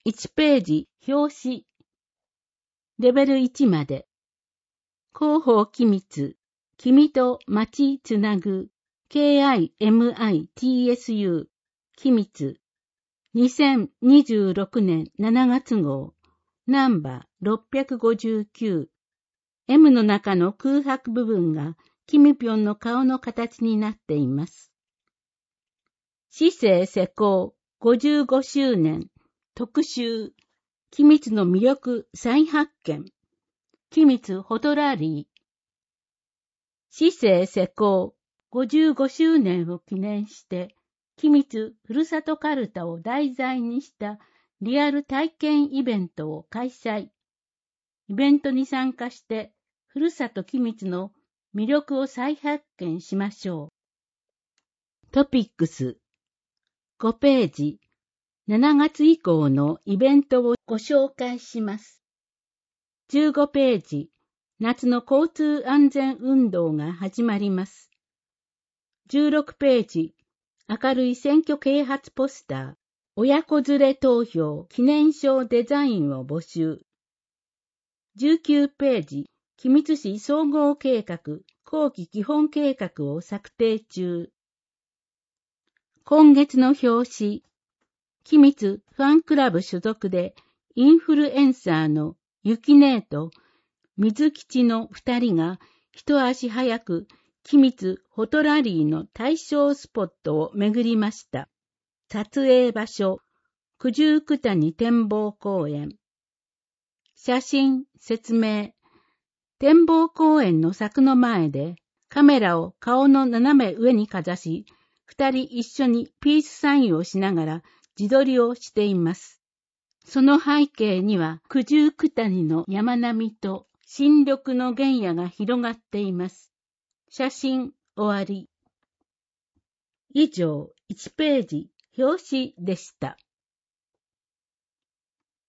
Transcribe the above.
1ページ、表紙。レベル1まで。広報機密、君と街つなぐ、KIMITSU、機密。2026年7月号、ナンバー659。M の中の空白部分が、キミピョンの顔の形になっています。市政施行55周年特集機密の魅力再発見機密ホトラリー市政施行55周年を記念して機密ふるさとカルタを題材にしたリアル体験イベントを開催。イベントに参加してふるさと機密の魅力を再発見しましょう。トピックス5ページ、7月以降のイベントをご紹介します。15ページ、夏の交通安全運動が始まります。16ページ、明るい選挙啓発ポスター、親子連れ投票記念証デザインを募集。19ページ、君津市総合計画、後期基本計画を策定中。今月の表紙、機密ファンクラブ所属でインフルエンサーのゆきねえと水吉の2人が一足早く機密ホトラリーの対象スポットを巡りました。撮影場所、九十九谷展望公園。写真、説明。展望公園の柵の前でカメラを顔の斜め上にかざし、2人一緒にピースサインをしながら自撮りをしています。その背景には九十九谷の山並みと新緑の原野が広がっています。写真終わり。以上1ページ表紙でした。